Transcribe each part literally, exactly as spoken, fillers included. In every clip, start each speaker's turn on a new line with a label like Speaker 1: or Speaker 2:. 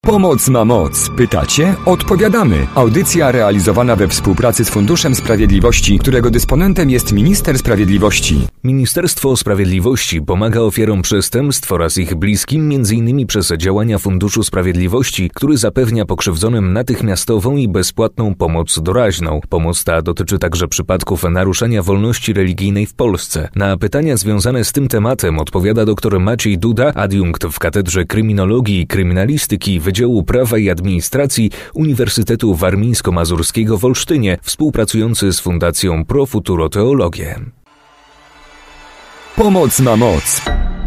Speaker 1: Pomoc ma moc. Pytacie? Odpowiadamy. Audycja realizowana we współpracy z Funduszem Sprawiedliwości, którego dysponentem jest Minister Sprawiedliwości.
Speaker 2: Ministerstwo Sprawiedliwości pomaga ofiarom przestępstw oraz ich bliskim między innymi przez działania Funduszu Sprawiedliwości, który zapewnia pokrzywdzonym natychmiastową i bezpłatną pomoc doraźną. Pomoc ta dotyczy także przypadków naruszenia wolności religijnej w Polsce. Na pytania związane z tym tematem odpowiada dr Maciej Duda, adiunkt w Katedrze Kryminologii i Kryminalistyki Wydziału Prawa i Administracji Uniwersytetu Warmińsko-Mazurskiego w Olsztynie, współpracujący z Fundacją Pro Futuro Teologie.
Speaker 1: Pomoc ma moc.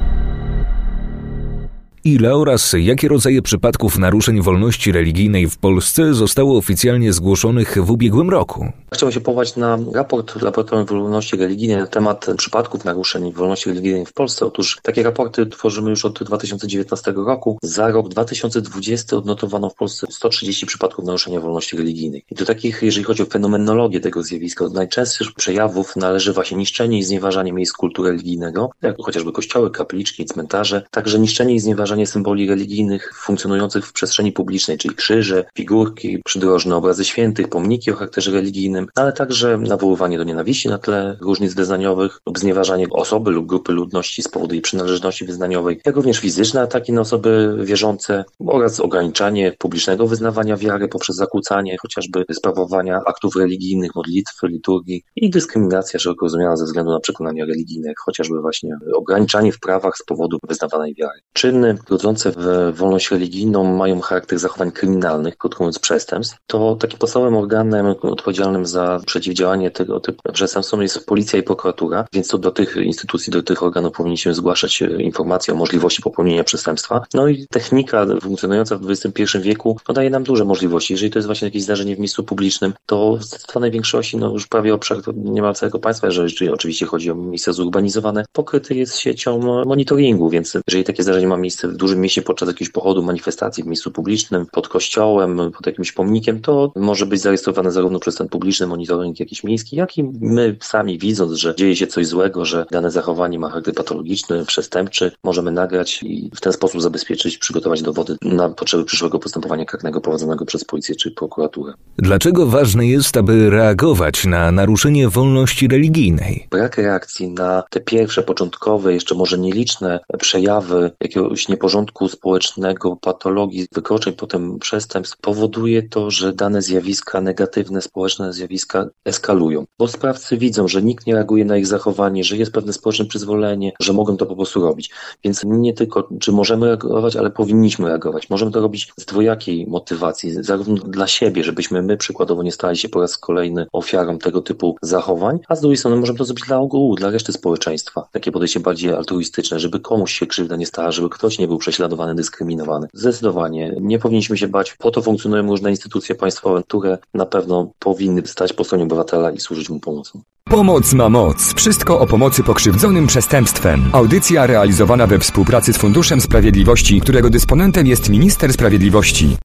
Speaker 2: Ile oraz jakie rodzaje przypadków naruszeń wolności religijnej w Polsce zostało oficjalnie zgłoszonych w ubiegłym roku?
Speaker 3: Chciałbym się powołać na raport Laboratorium Wolności Religijnej na temat przypadków naruszeń wolności religijnej w Polsce. Otóż takie raporty tworzymy już od dwa tysiące dziewiętnastego roku. Za rok dwa tysiące dwudziesty odnotowano w Polsce sto trzydzieści przypadków naruszenia wolności religijnej. I do takich, jeżeli chodzi o fenomenologię tego zjawiska, od najczęstszych przejawów należy właśnie niszczenie i znieważanie miejsc kultu religijnego, jak chociażby kościoły, kapliczki, cmentarze, także niszczenie i znieważanie symboli religijnych funkcjonujących w przestrzeni publicznej, czyli krzyże, figurki, przydrożne obrazy świętych, pomniki o charakterze religijnym, ale także nawoływanie do nienawiści na tle różnic wyznaniowych lub znieważanie osoby lub grupy ludności z powodu jej przynależności wyznaniowej, jak również fizyczne ataki na osoby wierzące oraz ograniczanie publicznego wyznawania wiary poprzez zakłócanie chociażby sprawowania aktów religijnych, modlitwy, liturgii i dyskryminacja szeroko rozumiana ze względu na przekonania religijne, jak chociażby właśnie ograniczanie w prawach z powodu wyznawanej wiary. Czyny godzące w wolność religijną mają charakter zachowań kryminalnych, krótko mówiąc przestępstw, to takim podstawowym organem odpowiedzialnym za przeciwdziałanie tego typu przestępstwom jest policja i prokuratura, więc to do tych instytucji, do tych organów powinniśmy zgłaszać informacje o możliwości popełnienia przestępstwa. No i technika funkcjonująca w dwudziestym pierwszym wieku no, daje nam duże możliwości. Jeżeli to jest właśnie jakieś zdarzenie w miejscu publicznym, to w tej większości, no już prawie obszar niemal całego państwa, jeżeli oczywiście chodzi o miejsca zurbanizowane, pokryty jest siecią monitoringu, więc jeżeli takie zdarzenie ma miejsce w dużym mieście podczas jakiegoś pochodu, manifestacji w miejscu publicznym, pod kościołem, pod jakimś pomnikiem, to może być zarejestrowane zarówno przez ten publiczny monitoring jakiś miejski, jak i my sami widząc, że dzieje się coś złego, że dane zachowanie ma charakter patologiczny, przestępczy, możemy nagrać i w ten sposób zabezpieczyć, przygotować dowody na potrzeby przyszłego postępowania karnego prowadzonego przez policję czy prokuraturę.
Speaker 2: Dlaczego ważne jest, aby reagować na naruszenie wolności religijnej?
Speaker 3: Brak reakcji na te pierwsze, początkowe, jeszcze może nieliczne przejawy jakiegoś nieporządku społecznego, patologii, wykroczeń, potem przestępstw, powoduje to, że dane zjawiska, negatywne społeczne zjawiska eskalują. Bo sprawcy widzą, że nikt nie reaguje na ich zachowanie, że jest pewne społeczne przyzwolenie, że mogą to po prostu robić. Więc nie tylko, czy możemy reagować, ale powinniśmy reagować. Możemy to robić z dwojakiej motywacji, zarówno dla siebie, żebyśmy my przykładowo nie stali się po raz kolejny ofiarą tego typu zachowań, a z drugiej strony możemy to zrobić dla ogółu, dla reszty społeczeństwa. Takie podejście bardziej altruistyczne, żeby komuś się krzywda nie stała, żeby ktoś nie był prześladowany, dyskryminowany. Zdecydowanie nie powinniśmy się bać. Po to funkcjonują różne instytucje państwowe, które na pewno powinny stać po stronie obywatela i służyć mu pomocą.
Speaker 1: Pomoc ma moc. Wszystko o pomocy pokrzywdzonym przestępstwem. Audycja realizowana we współpracy z Funduszem Sprawiedliwości, którego dysponentem jest Minister Sprawiedliwości.